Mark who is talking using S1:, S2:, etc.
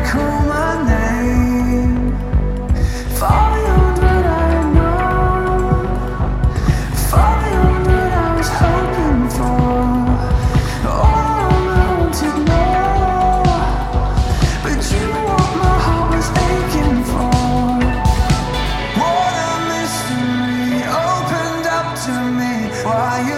S1: call my name. Far beyond what I know, far beyond what I was hoping for. All I wanted more, but you were what my heart was aching for. What a mystery opened up to me. Why you